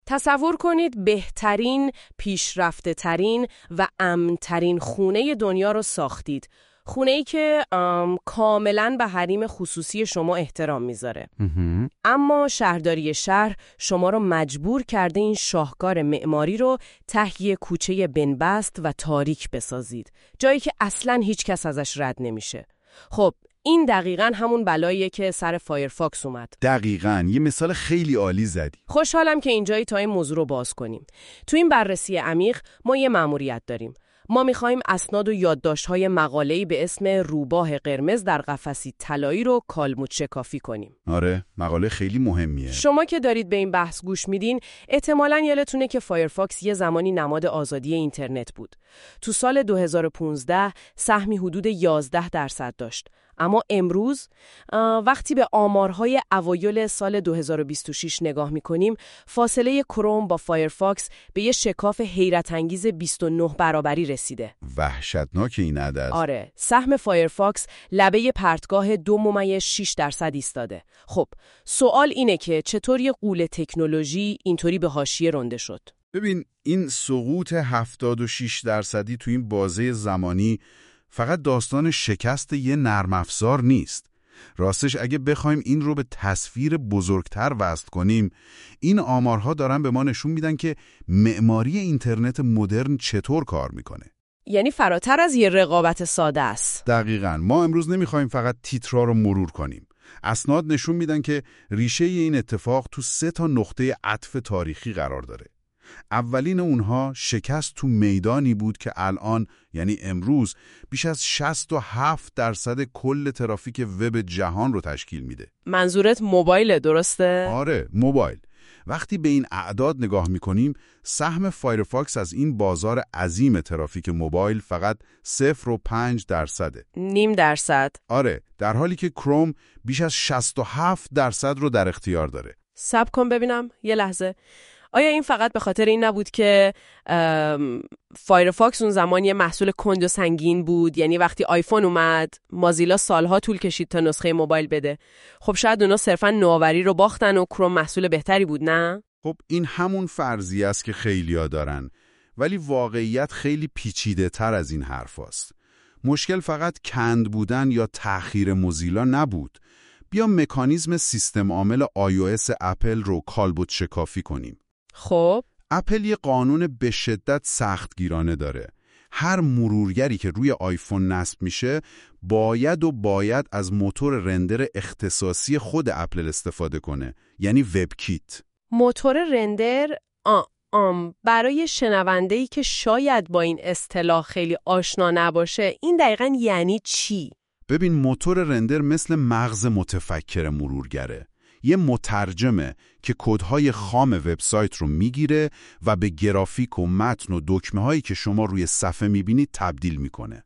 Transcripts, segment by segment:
تصور کنید بهترین، پیشرفته ترین و امن‌ترین خونه دنیا رو ساختید. خونه‌ای که کاملاً به حریم خصوصی شما احترام میذاره. اما شهرداری شهر شما رو مجبور کرده این شاهکار معماری رو ته کوچه بنبست و تاریک بسازید. جایی که اصلاً هیچ کس ازش رد نمیشه. خب این دقیقاً همون بلاییه که سر فایرفاکس اومد. دقیقاً، یه مثال خیلی عالی زدی. خوشحالم که اینجایی تا این موضوع رو باز کنیم. تو این بررسی عمیق ما یه مأموریت داریم. ما می‌خوایم اسناد و یادداشت‌های مقاله‌ای به اسم روباه قرمز در قفسی طلایی رو کالموت شکافی کنیم. آره، مقاله خیلی مهمیه. شما که دارید به این بحث گوش میدین، احتمالاً یادتونه که فایرفاکس یه زمانی نماد آزادی اینترنت بود. تو سال 2015 سهمی حدود 11% داشت. اما امروز وقتی به آمارهای اوایل سال 2026 نگاه میکنیم، فاصله کروم با فایرفاکس به یه شکاف حیرت انگیز 29 برابری رسیده. وحشتناک این عدد. آره، سهم فایرفاکس لبه پرتگاه 2.6% ایستاده. خب، سوال اینه که چطور یه غول تکنولوژی اینطوری به حاشیه رانده شد؟ ببین، این سقوط 76% تو این بازه زمانی فقط داستان شکست یه نرم افزار نیست. راستش اگه بخوایم این رو به تصویر بزرگتر وصل کنیم، این آمارها دارن به ما نشون میدن که معماری اینترنت مدرن چطور کار میکنه. یعنی فراتر از یه رقابت ساده است. دقیقاً. ما امروز نمیخوایم فقط تیترها رو مرور کنیم. اسناد نشون میدن که ریشه این اتفاق تو 3 نقطه عطف تاریخی قرار داره. اولین اونها شکست تو میدانی بود که الان، یعنی امروز، بیش از 67% کل ترافیک وب جهان رو تشکیل میده. منظورت موبایل، درسته؟ آره، موبایل. وقتی به این اعداد نگاه میکنیم، سهم فایرفاکس از این بازار عظیم ترافیک موبایل فقط 0.5%. 0.5%. آره، در حالی که کروم بیش از 67% رو در اختیار داره. صبر کن ببینم یه لحظه. آیا این فقط به خاطر این نبود که فایرفاکس اون زمان یه محصول کند و سنگین بود؟ یعنی وقتی آیفون اومد، مازیلا سالها طول کشید تا نسخه موبایل بده. خب شاید اونا صرفاً نوآوری رو باختن و کروم محصول بهتری بود، نه؟ خب این همون فرضیه است که خیلیا دارن، ولی واقعیت خیلی پیچیده تر از این حرف هست. مشکل فقط کند بودن یا تأخیر موزیلا نبود. بیا مکانیزم سیستم عامل iOS اپل رو کالبوت شکافی کنیم. خب اپل یه قانون به شدت سختگیرانه داره. هر مرورگری که روی آیفون نصب میشه باید از موتور رندر اختصاصی خود اپل استفاده کنه، یعنی وب کیت. موتور رندر برای شنونده‌ای که شاید با این اصطلاح خیلی آشنا نباشه، این دقیقاً یعنی چی؟ ببین، موتور رندر مثل مغز متفکر مرورگره. یه مترجمه که کدهای خام وبسایت رو میگیره و به گرافیک و متن و دکمه‌هایی که شما روی صفحه میبینید تبدیل میکنه.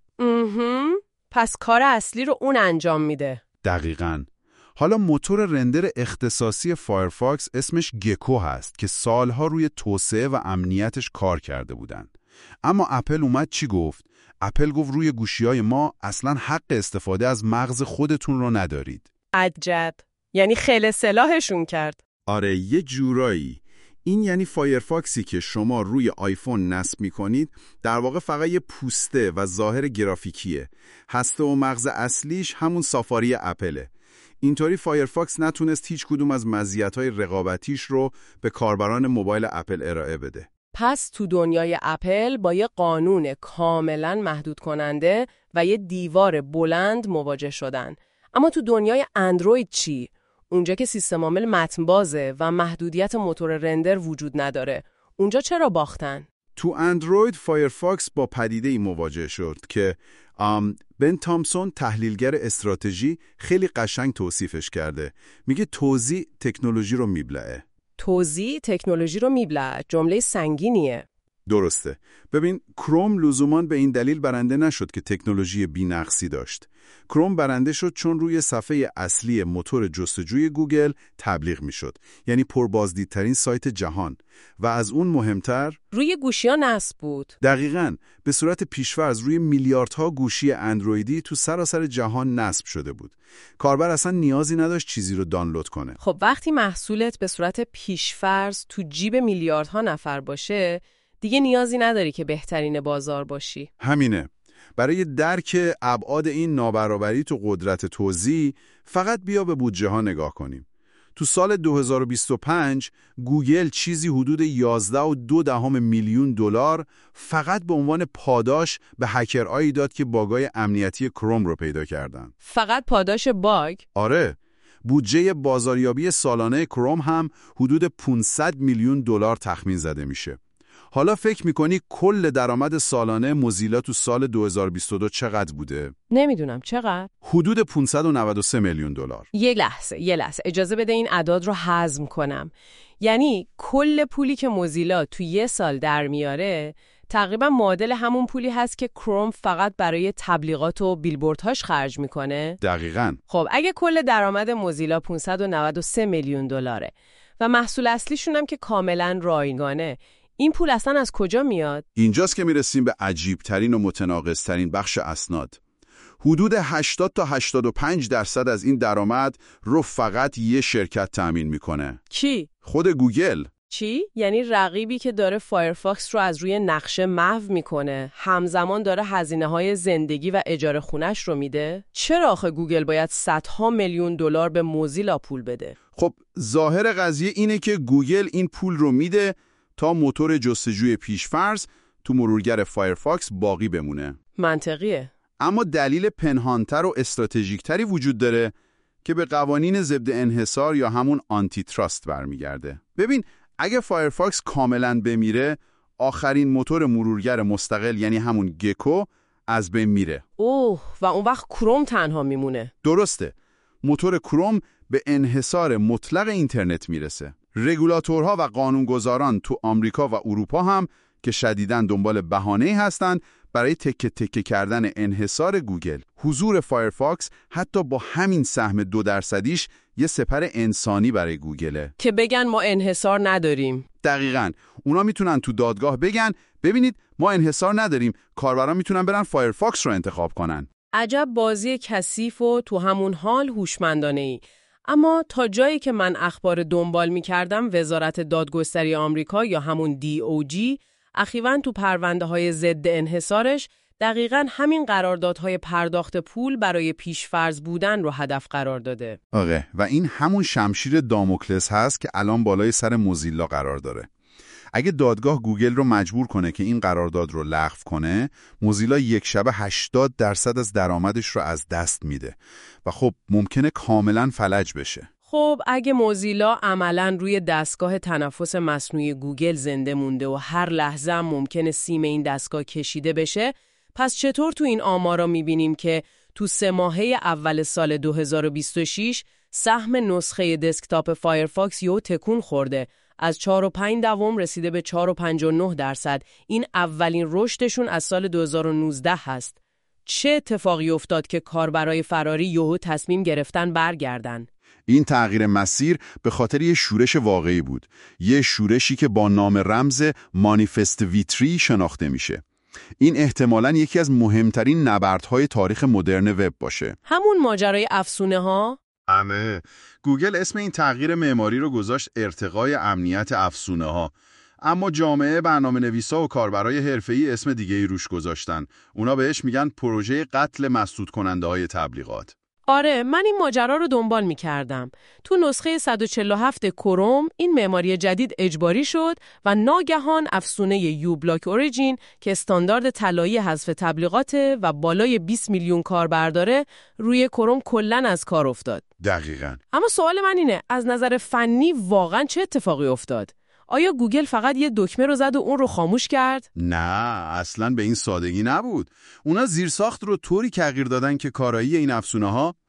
پس کار اصلی رو اون انجام میده. دقیقاً. حالا موتور رندر اختصاصی فایرفاکس اسمش گکو هست که سالها روی توسعه و امنیتش کار کرده بودن. اما اپل اومد چی گفت؟ اپل گفت روی گوشی‌های ما اصلاً حق استفاده از مغز خودتون رو ندارید. عجب. یعنی خیلی سلاحشون کرد. آره، یه جورایی. این یعنی فایرفاکسی که شما روی آیفون نصب می‌کنید در واقع فقط یه پوسته و ظاهر گرافیکیه. هسته و مغز اصلیش همون سافاری اپله. اینطوری فایرفاکس نتونست هیچ کدوم از مزیت‌های رقابتیش رو به کاربران موبایل اپل ارائه بده. پس تو دنیای اپل با یه قانون کاملاً محدود کننده و یه دیوار بلند مواجه شدن. اما تو دنیای اندروید چی؟ اونجا که سیستم عامل متن بازه و محدودیت موتور رندر وجود نداره. اونجا چرا باختن؟ تو اندروید فایرفاکس با پدیده‌ای مواجه شد که بن تامسون، تحلیلگر استراتژی، خیلی قشنگ توصیفش کرده. میگه توزیع تکنولوژی رو میبلعه. توزیع تکنولوژی رو میبلعه. جمله سنگینیه. درسته. ببین، کروم لزوماً به این دلیل برنده نشد که تکنولوژی بی‌نقصی داشت. کروم برنده شد چون روی صفحه اصلی موتور جستجوی گوگل تبلیغ میشد. یعنی پربازدیدترین سایت جهان و از اون مهمتر روی گوشی‌ها نصب بود. دقیقاً به صورت پیش‌فرض روی میلیاردها گوشی اندرویدی تو سراسر جهان نصب شده بود. کاربر اصلا نیازی نداشت چیزی رو دانلود کنه. خب وقتی محصولت به صورت پیش‌فرض تو جیب میلیاردها نفر باشه، دیگه نیازی نداری که بهترین بازار باشی. همینه. برای درک ابعاد این نابرابری تو قدرت توزیع فقط بیا به بودجه ها نگاه کنیم. تو سال 2025 گوگل چیزی حدود 11.2 میلیون دلار فقط به عنوان پاداش به هکرهایی داد که باگای امنیتی کروم رو پیدا کردن. فقط پاداش باگ؟ آره. بودجه بازاریابی سالانه کروم هم حدود 500 میلیون دلار تخمین زده میشه. حالا فکر میکنی کل درآمد سالانه موزیلا تو سال 2022 چقدر بوده؟ نمیدونم چقدر؟ حدود 593 میلیون دلار. یه لحظه اجازه بده این اعداد رو هضم کنم. یعنی کل پولی که موزیلا تو یه سال در میاره تقریبا معادل همون پولی هست که کروم فقط برای تبلیغات و بیلبوردهاش خرج میکنه؟ دقیقاً. خب اگه کل درآمد موزیلا 593 میلیون دلاره و محصول اصلیشون هم که کاملا رایگانه، این پول اصلا از کجا میاد؟ اینجاست که میرسیم به عجیبترین و متناقضترین بخش اسناد. حدود 80 تا 85% از این درآمد رو فقط یه شرکت تأمین میکنه. کی؟ خود گوگل. چی؟ یعنی رقیبی که داره فایرفاکس رو از روی نقشه محو میکنه، همزمان داره هزینه‌های زندگی و اجاره خونش رو میده؟ چرا آخه گوگل باید صدها میلیون دلار به موزیلا پول بده؟ خب ظاهر قضیه اینه که گوگل این پول رو میده تا موتور جستجوی پیشفرض تو مرورگر فایرفاکس باقی بمونه. منطقیه. اما دلیل پنهانتر و استراتژیکتری وجود داره که به قوانین ضد انحصار یا همون آنتی تراست برمیگرده. ببین، اگه فایرفاکس کاملا بمیره، آخرین موتور مرورگر مستقل یعنی همون گکو از بین میره. اوه، و اون وقت کروم تنها میمونه. درسته. موتور کروم به انحصار مطلق اینترنت میرسه. رگولاتورها و قانونگذاران تو آمریکا و اروپا هم که شدیداً دنبال بهانه‌ای هستن برای تکه تکه کردن انحصار گوگل. حضور فایرفاکس حتی با همین سهم 2% یه سپر انسانی برای گوگله که بگن ما انحصار نداریم. دقیقاً. اونا میتونن تو دادگاه بگن ببینید ما انحصار نداریم، کاربران میتونن برن فایرفاکس رو انتخاب کنن. عجب بازی کثیف و تو همون حال هوشمندانه‌ای. اما تا جایی که من اخبار دنبال می‌کردم، وزارت دادگستری آمریکا یا همون DOJ اخیراً تو پرونده‌های ضد انحصارش دقیقاً همین قراردادهای پرداخت پول برای پیشفرض بودن رو هدف قرار داده. آره، و این همون شمشیر داموکلس هست که الان بالای سر موزیلا قرار داره. اگه دادگاه گوگل رو مجبور کنه که این قرارداد رو لغو کنه، موزیلا یک شبه 80% از درآمدش رو از دست میده و خب ممکنه کاملا فلج بشه. خب اگه موزیلا عملاً روی دستگاه تنفس مصنوعی گوگل زنده مونده و هر لحظه هم ممکنه سیم این دستگاه کشیده بشه، پس چطور تو این آمارا میبینیم که تو 3 ماهه اول سال 2026 سهم نسخه دسکتاپ فایرفاکس یهو تکون خورده، از 4.5 رسیده به 4.59%. این اولین رشدشون از سال 2019 هست. چه اتفاقی افتاد که کاربرای فراری یهو تصمیم گرفتن برگردن؟ این تغییر مسیر به خاطر یه شورش واقعی بود. یه شورشی که با نام رمز مانیفست ویتری شناخته میشه. این احتمالاً یکی از مهمترین نبردهای تاریخ مدرن وب باشه. همون ماجرای افسونه ها؟ گوگل اسم این تغییر معماری رو گذاشت ارتقای امنیت افسونه ها. اما جامعه برنامه‌نویسا و کاربرای حرفه‌ای اسم دیگه‌ای روش گذاشتن. اونا بهش میگن پروژه قتل مسدود کننده‌های تبلیغات. آره، من این ماجرا رو دنبال می‌کردم. تو نسخه 147 کروم این معماری جدید اجباری شد و ناگهان افسونه یو بلاک اوریجین که استاندارد طلایی حذف تبلیغاته و بالای 20 میلیون کاربر داره، روی کروم کلاً از کار افتاد. دقیقاً. اما سوال من اینه، از نظر فنی واقعاً چه اتفاقی افتاد؟ آیا گوگل فقط یه دکمه رو زد و اون رو خاموش کرد؟ نه، اصلاً به این سادگی نبود. اونا زیرساخت رو طوری تغییر دادن که کارایی این افسونه‌ها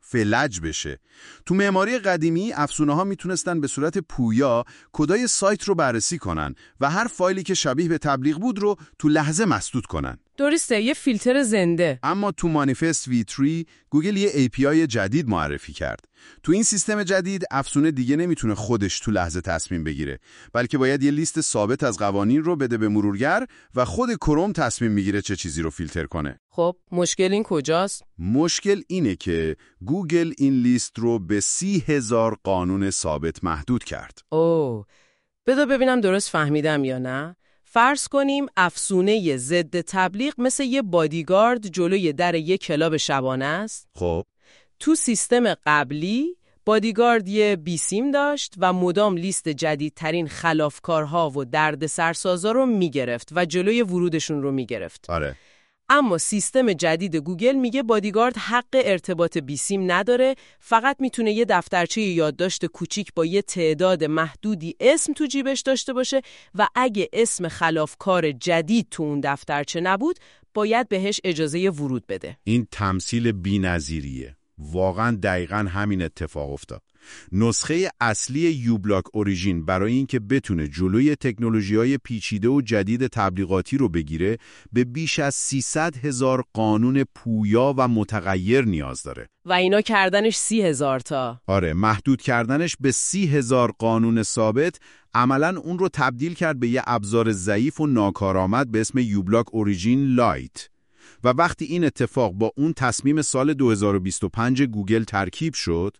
فلج بشه. تو معماری قدیمی افسونه‌ها میتونستن به صورت پویا کدای سایت رو بررسی کنن و هر فایلی که شبیه به تبلیغ بود رو تو لحظه مسدود کنن. درسته، یه فیلتر زنده. اما تو مانیفست V3 گوگل یه API جدید معرفی کرد. تو این سیستم جدید افسونه دیگه نمیتونه خودش تو لحظه تصمیم بگیره، بلکه باید یه لیست ثابت از قوانین رو بده به مرورگر و خود کروم تصمیم میگیره چه چیزی رو فیلتر کنه. خب مشکل این کجاست؟ مشکل اینه که گوگل این لیست رو به 30,000 قانون ثابت محدود کرد. اوه، بذار ببینم درست فهمیدم یا نه. فرض کنیم افسونه ضد تبلیغ مثل یه بادیگارد جلوی در یه کلاب شبانه است. خب تو سیستم قبلی بادیگارد یه بیسیم داشت و مدام لیست جدیدترین خلافکارها و دردسرسازا رو میگرفت و جلوی ورودشون رو میگرفت. آره. اما سیستم جدید گوگل میگه بادیگارد حق ارتباط بیسیم نداره، فقط میتونه یه دفترچه یادداشت کوچیک با یه تعداد محدودی اسم تو جیبش داشته باشه و اگه اسم خلافکار جدید تو اون دفترچه نبود باید بهش اجازه ورود بده. این تمثیل بی‌نظیریه. واقعا دقیقاً همین اتفاق افتاد. نسخه اصلی یوبلاک اوریجین برای اینکه بتونه جلوی تکنولوژی‌های پیچیده و جدید تبلیغاتی رو بگیره به بیش از 300,000 قانون پویا و متغیر نیاز داره. و اینا کردنش 30,000 تا. آره، محدود کردنش به 30,000 قانون ثابت عملاً اون رو تبدیل کرد به یه ابزار ضعیف و ناکارآمد به اسم یوبلاک اوریجین لایت. و وقتی این اتفاق با اون تصمیم سال 2025 گوگل ترکیب شد،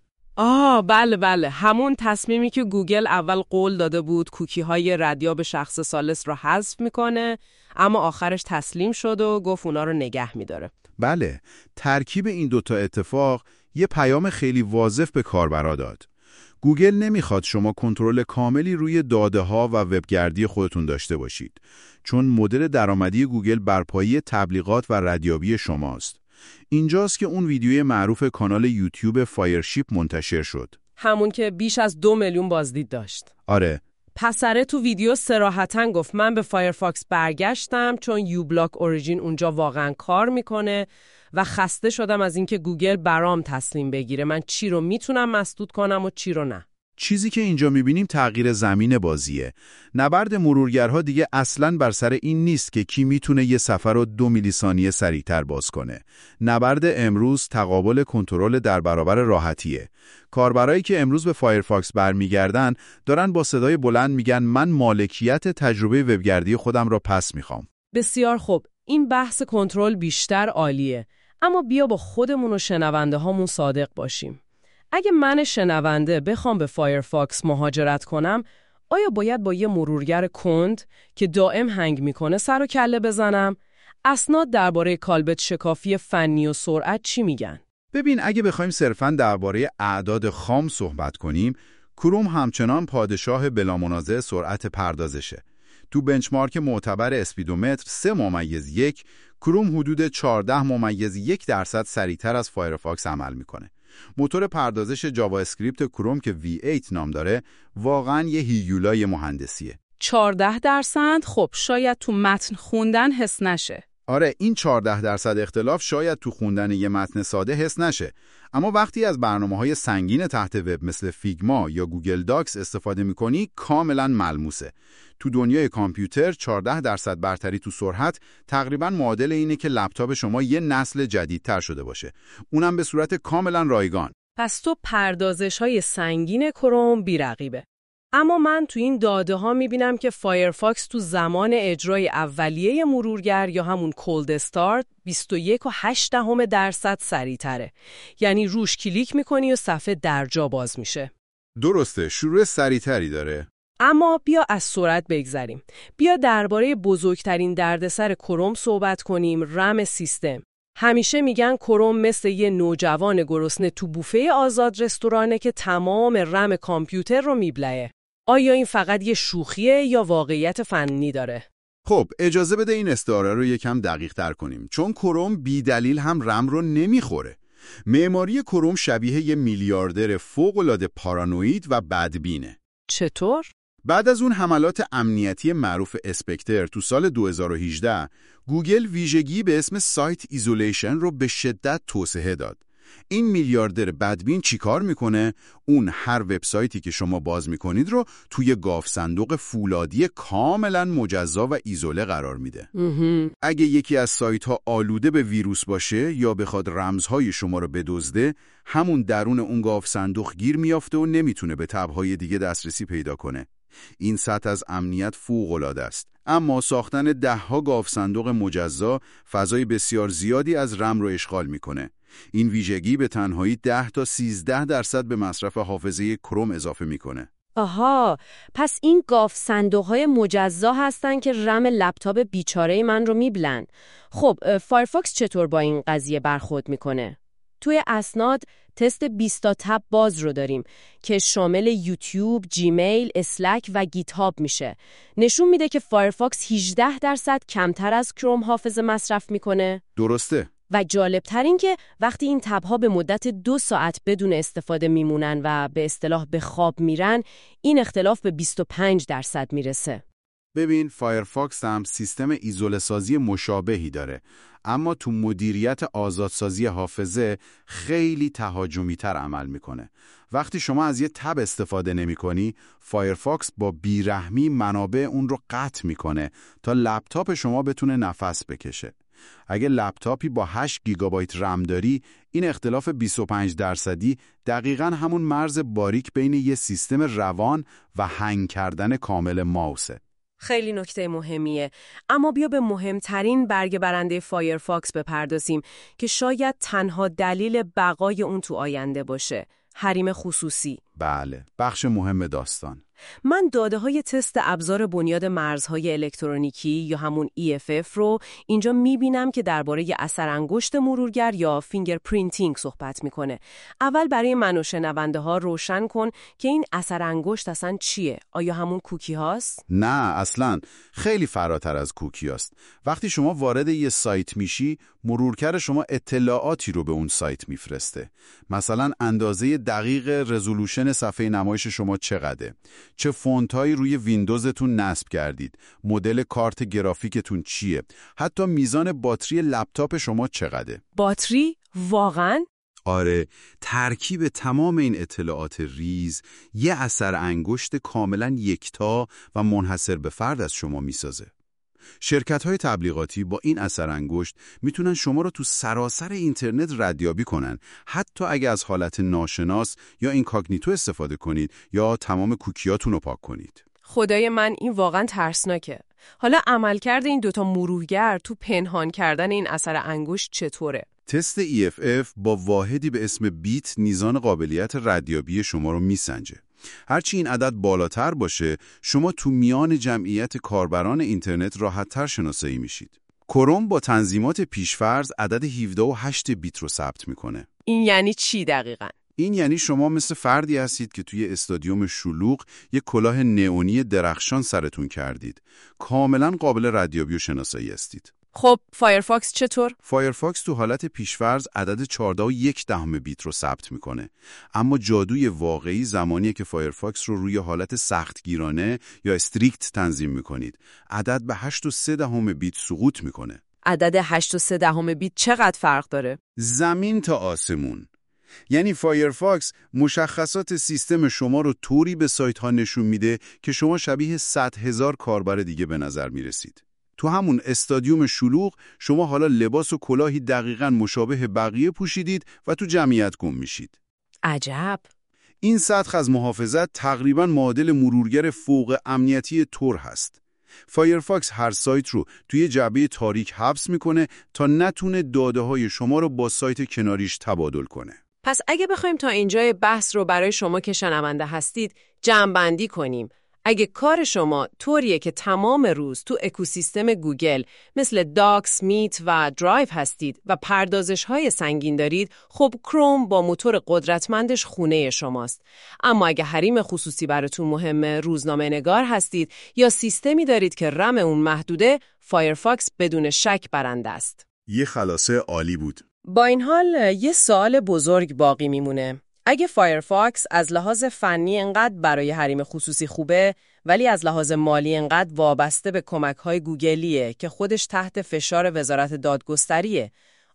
بله، همون تصمیمی که گوگل اول قول داده بود کوکی‌های ردیاب شخص ثالث رو حذف میکنه، اما آخرش تسلیم شد و گفت اونا رو نگه میداره. بله، ترکیب این دوتا اتفاق یه پیام خیلی واضح به کاربرا داد. گوگل نمیخواد شما کنترل کاملی روی داده‌ها و وبگردی خودتون داشته باشید، چون مدل درآمدی گوگل بر پایه تبلیغات و ردیابی شماست. اینجاست که اون ویدیوی معروف کانال یوتیوب فایرشیپ منتشر شد. همون که بیش از 2 میلیون بازدید داشت. آره. پسره تو ویدیو صراحتاً گفت من به فایرفاکس برگشتم چون یوبلاک اوریجین اونجا واقعاً کار میکنه و خسته شدم از اینکه گوگل برام تصمیم بگیره من چی رو میتونم مسدود کنم و چی رو نه. چیزی که اینجا میبینیم تغییر زمین بازیه. نبرد مرورگرها دیگه اصلاً بر سر این نیست که کی میتونه یه سفر رو 2 میلی ثانیه سریعتر باز کنه. نبرد امروز تقابل کنترل در برابر راحتیه. کاربرایی که امروز به فایرفاکس برمیگردن دارن با صدای بلند میگن من مالکیت تجربه وبگردی خودم رو پس میخوام. بسیار خوب. این بحث کنترل بیشتر عالیه. اما بیا با خودمون و شنونده هامون صادق باشیم. اگه من شنونده بخوام به فایرفاکس مهاجرت کنم، آیا باید با یه مرورگر کند که دائم هنگ میکنه سر و کله بزنم؟ اسناد درباره کالبد شکافی فنی و سرعت چی میگن؟ ببین، اگه بخوایم صرفاً درباره اعداد خام صحبت کنیم، کروم همچنان پادشاه بلامنازع سرعت پردازشه. تو بنچمارک معتبر اسپیدومتر 3.1 کروم حدود 14.1% سریعتر از فایرفاکس عمل میکنه. موتور پردازش جاوا اسکریپت کروم که V8 نام داره واقعاً یه هیولای مهندسیه. 14%؟ خب شاید تو متن خوندن حس نشه. آره، این 14% اختلاف شاید تو خوندن یه متن ساده حس نشه، اما وقتی از برنامه‌های سنگین تحت وب مثل فیگما یا گوگل داکس استفاده می‌کنی کاملاً ملموسه. تو دنیای کامپیوتر 14% برتری تو سرعت تقریباً معادل اینه که لپتاپ شما یه نسل جدیدتر شده باشه، اونم به صورت کاملاً رایگان. پس تو پردازش‌های سنگین کروم بی‌رقیبه. اما من تو این داده ها میبینم که فایرفاکس تو زمان اجرای اولیه مرورگر یا همون کولد استارت 21.8% سریع‌تره. یعنی روش کلیک میکنی و صفحه درجا باز میشه. درسته، شروع سریع‌تری داره. اما بیا از سرعت بگذریم. بیا درباره بزرگترین دردسر کروم صحبت کنیم، رم سیستم. همیشه میگن کروم مثل یه نوجوان گرسنه تو بوفه آزاد رستورانه که تمام رم کامپیوتر رو میبلعه. آیا این فقط یه شوخیه یا واقعیت فنی داره؟ خب اجازه بده این استعاره رو یکم دقیق تر کنیم، چون کروم بی دلیل هم رم رو نمیخوره. معماری کروم شبیه یه میلیاردر فوق‌العاده پارانوید و بدبینه. چطور؟ بعد از اون حملات امنیتی معروف اسپکتر تو سال 2018 گوگل ویژگی به اسم سایت ایزولیشن رو به شدت توسعه داد. این میلیاردر بدبین چیکار میکنه؟ اون هر وبسایتی که شما باز میکنید رو توی گاف صندوق فولادی کاملا مجزا و ایزوله قرار میده. اگه یکی از سایت ها آلوده به ویروس باشه یا بخواد رمزهای شما رو بدزده، همون درون اون گاف صندوق گیر میافته و نمیتونه به تب‌های دیگه دسترسی پیدا کنه. این سطح از امنیت فوق‌العاده است. اما ساختن 10 گاف صندوق مجزا فضای بسیار زیادی از رم رو اشغال میکنه. این ویژگی به تنهایی 10 تا 13% به مصرف حافظه کروم اضافه میکنه. آها، پس این گاف صندوق‌های مجزا هستن که رم لپتاپ بیچاره من رو میبلن. خب فایرفاکس چطور با این قضیه برخورد میکنه؟ توی اسناد تست 20 تا تب باز رو داریم که شامل یوتیوب، جیمیل، اسلک و گیت هاب میشه. نشون میده که فایرفاکس 18% کمتر از کروم حافظه مصرف میکنه. درسته. و جالبتر این که وقتی این تب‌ها به مدت 2 ساعت بدون استفاده میمونن و به اصطلاح به خواب میرن، این اختلاف به 25% میرسه. ببین، فایرفاکس هم سیستم ایزوله سازی مشابهی داره، اما تو مدیریت آزادسازی حافظه خیلی تهاجمی تر عمل میکنه. وقتی شما از یه تب استفاده نمی کنی، فایرفاکس با بیرحمی منابع اون رو قطع میکنه تا لپتاپ شما بتونه نفس بکشه. اگه لپتاپی با 8 گیگابایت رم داری، این اختلاف 25% دقیقاً همون مرز باریک بین یه سیستم روان و هنگ کردن کامل ماوسه. خیلی نکته مهمیه. اما بیا به مهمترین برگ برنده فایرفاکس بپردازیم که شاید تنها دلیل بقای اون تو آینده باشه. حریم خصوصی. بله، بخش مهم داستان. من داده‌های تست ابزار بنیاد مرزهای الکترونیکی یا همون EFF رو اینجا می‌بینم که درباره اثر انگشت مرورگر یا فینگر پرینتینگ صحبت می‌کنه. اول برای من و شنونده‌ها روشن کن که این اثر انگشت اصلا چیه؟ آیا همون کوکی هاست؟ نه، اصلاً خیلی فراتر از کوکی هاست. وقتی شما وارد یه سایت میشی، مرورگر شما اطلاعاتی رو به اون سایت میفرسته. مثلا اندازه دقیق رزولوشن صفحه نمایش شما چقدره؟ چه فونتایی روی ویندوزتون نصب کردید؟ مدل کارت گرافیکتون چیه؟ حتی میزان باتری لپتاپ شما چقدره؟ باتری؟ واقعاً؟ آره، ترکیب تمام این اطلاعات ریز یه اثر انگشت کاملا یکتا و منحصر به فرد از شما میسازه. شرکت‌های تبلیغاتی با این اثر انگشت میتونن شما رو تو سراسر اینترنت ردیابی کنن، حتی اگه از حالت ناشناس یا اینکاگنیتو استفاده کنید یا تمام کوکیاتون رو پاک کنید. خدای من، این واقعا ترسناکه. حالا عملکرد این دوتا مرورگر تو پنهان کردن این اثر انگشت چطوره؟ تست EFF با واحدی به اسم بیت میزان قابلیت ردیابی شما رو میسنجه. هرچی این عدد بالاتر باشه، شما تو میان جمعیت کاربران اینترنت راحت‌تر شناسایی میشید. کروم با تنظیمات پیشفرض عدد 17.8 بیت رو ثبت میکنه. این یعنی چی دقیقاً؟ این یعنی شما مثل فردی هستید که توی استادیوم شلوغ یک کلاه نئونی درخشان سرتون کردید. کاملا قابل ردیابی و شناسایی هستید. خب فایرفاکس چطور؟ فایرفاکس تو حالت پیشفرض عدد 14.1 بیت رو ثبت میکنه. اما جادوی واقعی زمانیه که فایرفاکس رو روی حالت سختگیرانه یا استریکت تنظیم میکنید. عدد به 8.3 بیت سقوط میکنه. عدد 8.3 بیت چقدر فرق داره؟ زمین تا آسمون. یعنی فایرفاکس مشخصات سیستم شما رو طوری به سایت ها نشون میده که شما شبیه 100,000 کاربر دیگه به نظر میرسید. تو همون استادیوم شلوغ شما حالا لباس و کلاهی دقیقاً مشابه بقیه پوشیدید و تو جمعیت گم میشید. عجب. این سطح از محافظت تقریباً معادل مرورگر فوق امنیتی تور هست. فایرفاکس هر سایت رو توی جعبه تاریک حبس میکنه تا نتونه داده‌های شما رو با سایت کناریش تبادل کنه. پس اگه بخوایم تا اینجای بحث رو برای شما که شنونده هستید جمع‌بندی کنیم، اگه کار شما طوریه که تمام روز تو اکوسیستم گوگل مثل داکس، میت و درایو هستید و پردازش‌های سنگین دارید، خب کروم با موتور قدرتمندش خونه شماست. اما اگه حریم خصوصی براتون مهمه، روزنامه نگار هستید یا سیستمی دارید که رم اون محدوده، فایرفاکس بدون شک برنده است. یه خلاصه عالی بود. با این حال یه سوال بزرگ باقی میمونه. اگه فایرفاکس از لحاظ فنی انقدر برای حریم خصوصی خوبه، ولی از لحاظ مالی انقدر وابسته به کمک‌های گوگلیه که خودش تحت فشار وزارت دادگستریه،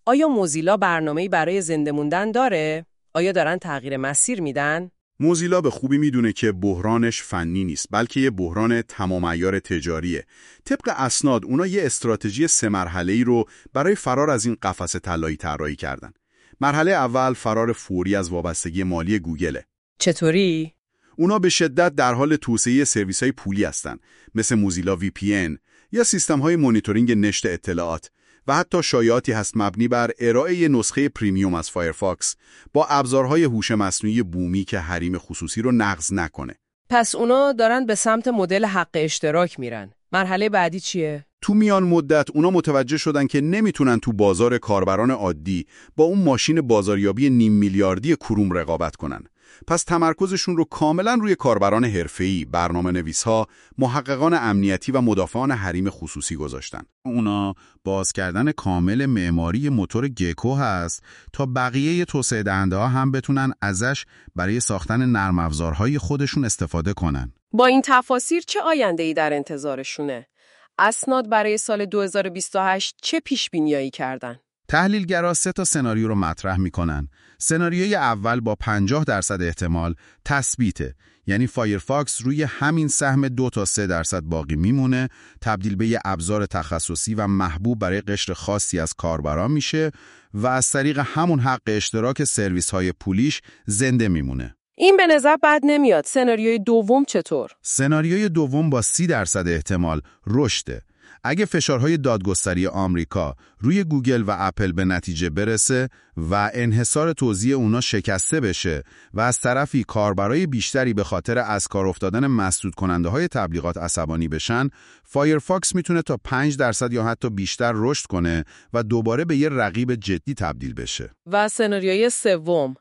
آیا موزیلا برنامه‌ای برای زنده موندن داره؟ آیا دارن تغییر مسیر میدن؟ موزیلا به خوبی میدونه که بحرانش فنی نیست، بلکه یه بحران تمام عیار تجاریه. طبق اسناد اونا یه استراتژی 3 مرحله‌ای رو برای فرار از این قفس طلایی طراحی کردن. مرحله اول فرار فوری از وابستگی مالی گوگله. چطوری؟ اونا به شدت در حال توسعه سرویس‌های پولی هستن، مثل موزیلا VPN یا سیستم‌های مانیتورینگ نشت اطلاعات و حتی شایعاتی هست مبنی بر ارائه نسخه پریمیوم از فایرفاکس با ابزارهای هوش مصنوعی بومی که حریم خصوصی رو نقض نکنه. پس اونا دارن به سمت مدل حق اشتراک میرن. مرحله بعدی چیه؟ تو میان مدت اونا متوجه شدن که نمیتونن تو بازار کاربران عادی با اون ماشین بازاریابی نیم میلیاردی کروم رقابت کنن. پس تمرکزشون رو کاملا روی کاربران حرفه‌ای، برنامه‌نویس‌ها، محققان امنیتی و مدافعان حریم خصوصی گذاشتن. اونا باز کردن کامل معماری موتور گکو هست تا بقیه توسعه دهنده‌ها هم بتونن ازش برای ساختن نرم افزارهای خودشون استفاده کنن. با این تفاسیر چه آینده‌ای در انتظارشونه؟ اسناد برای سال 2028 چه پیش‌بینیایی کردن؟ تحلیلگرا 3 تا سناریو رو مطرح میکنن. سناریوی اول با 50% احتمال تثبیته، یعنی فایرفاکس روی همین سهم 2 تا 3% باقی میمونه، تبدیل به یه ابزار تخصصی و محبوب برای قشر خاصی از کاربران میشه و از طریق همون حق اشتراک سرویس‌های پولیش زنده میمونه. این به نظر بد نمیاد. سناریوی دوم چطور؟ سناریوی دوم با 30% احتمال رشده. اگه فشارهای دادگستری آمریکا روی گوگل و اپل به نتیجه برسه و انحصار توزیع اونا شکسته بشه و از طرفی کاربرای بیشتری به خاطر از کار افتادن مسدود کننده های تبلیغات عصبانی بشن، فایرفاکس میتونه تا 5% یا حتی بیشتر رشد کنه و دوباره به یه رقیب جدی تبدیل بشه. و سناریوی سوم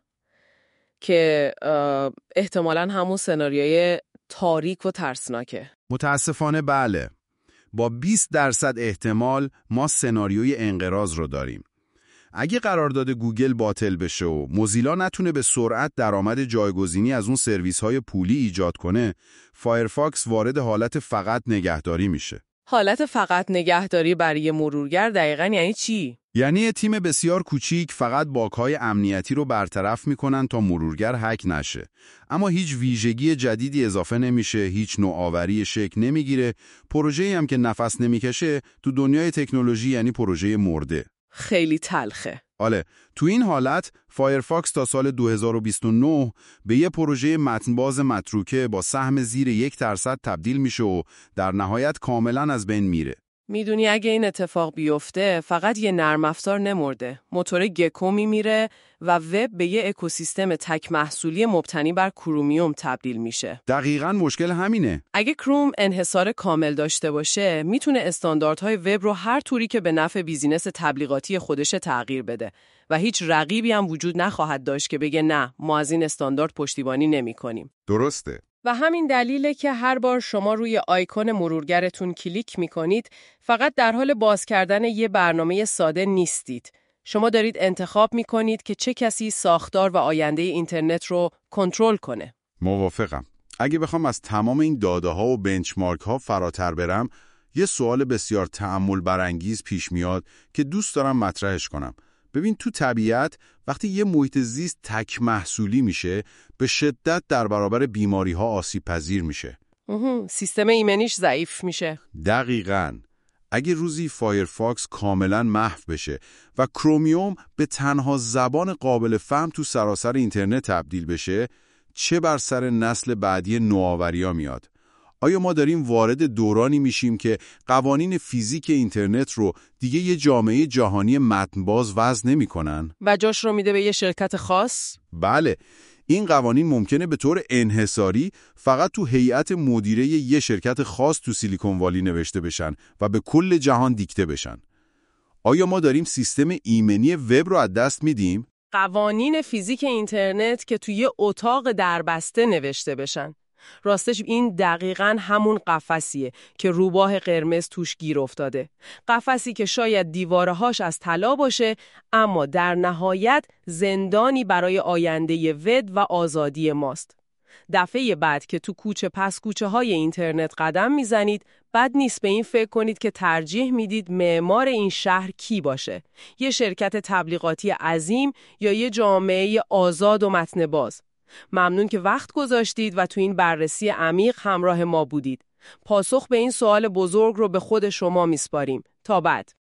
که احتمالاً همون سناریوی تاریک و ترسناکه. متاسفانه بله. با 20% احتمال ما سناریوی انقراض رو داریم. اگه قرارداد گوگل باطل بشه و موزیلا نتونه به سرعت درآمد جایگزینی از اون سرویس‌های پولی ایجاد کنه، فایرفاکس وارد حالت فقط نگهداری میشه. حالت فقط نگهداری برای مرورگر دقیقاً یعنی چی؟ یعنی یه تیم بسیار کوچیک فقط باگ‌های امنیتی رو برطرف میکنن تا مرورگر هک نشه. اما هیچ ویژگی جدیدی اضافه نمیشه، هیچ نوآوری شکل نمیگیره. پروژه‌ای هم که نفس نمیکشه تو دنیای تکنولوژی یعنی پروژه مرده. خیلی تلخه. آله، تو این حالت فایرفاکس تا سال 2029 به یه پروژه متنباز متروکه با سهم زیر 1% تبدیل میشه و در نهایت کاملا از بین میره. میدونی اگه این اتفاق بیفته فقط یه نرم افزار نمرده. موتور گکو میره و وب به یه اکوسیستم تک محصولی مبتنی بر کرومیوم تبدیل میشه. دقیقاً مشکل همینه. اگه کروم انحصار کامل داشته باشه، میتونه استانداردهای وب رو هر طوری که به نفع بیزینس تبلیغاتی خودش تغییر بده و هیچ رقیبی هم وجود نخواهد داشت که بگه نه، ما از این استاندارد پشتیبانی نمی‌کنیم. درسته. و همین دلیله که هر بار شما روی آیکون مرورگرتون کلیک می‌کنید، فقط در حال باز کردن یه برنامه ساده نیستید. شما دارید انتخاب می‌کنید که چه کسی ساختار و آینده اینترنت رو کنترل کنه. موافقم. اگه بخوام از تمام این داده‌ها و بنچمارک‌ها فراتر برم، یه سوال بسیار تأمل برانگیز پیش میاد که دوست دارم مطرحش کنم. ببین تو طبیعت وقتی یه محیط زیست تک محصولی میشه، به شدت در برابر بیماری‌ها آسیب پذیر میشه. سیستم ایمنیش ضعیف میشه. دقیقاً. اگه روزی فایرفاکس کاملاً محو بشه و کرومیوم به تنها زبان قابل فهم تو سراسر اینترنت تبدیل بشه، چه بر سر نسل بعدی نوآوری‌ها میاد؟ آیا ما داریم وارد دورانی میشیم که قوانین فیزیک اینترنت رو دیگه یه جامعه جهانی متنباز وضع نمی‌کنن و جاش رو میده به یه شرکت خاص؟ بله، این قوانین ممکنه به طور انحصاری فقط تو هیئت مدیره یه شرکت خاص تو سیلیکون والی نوشته بشن و به کل جهان دیکته بشن. آیا ما داریم سیستم ایمنی وب رو از دست میدیم؟ قوانین فیزیک اینترنت که توی یه اتاق دربسته نوشته بشن. راستش این دقیقاً همون قفسیه که روباه قرمز توش گیر افتاده. قفسی که شاید دیوارهاش از طلا باشه، اما در نهایت زندانی برای آینده ود و آزادی ماست. دفعه بعد که تو کوچه پس کوچه های اینترنت قدم میزنید، بد نیست به این فکر کنید که ترجیح میدید معمار این شهر کی باشه. یه شرکت تبلیغاتی عظیم یا یه جامعه آزاد و متن باز. ممنون که وقت گذاشتید و تو این بررسی عمیق همراه ما بودید. پاسخ به این سوال بزرگ رو به خود شما میسپاریم. تا بعد.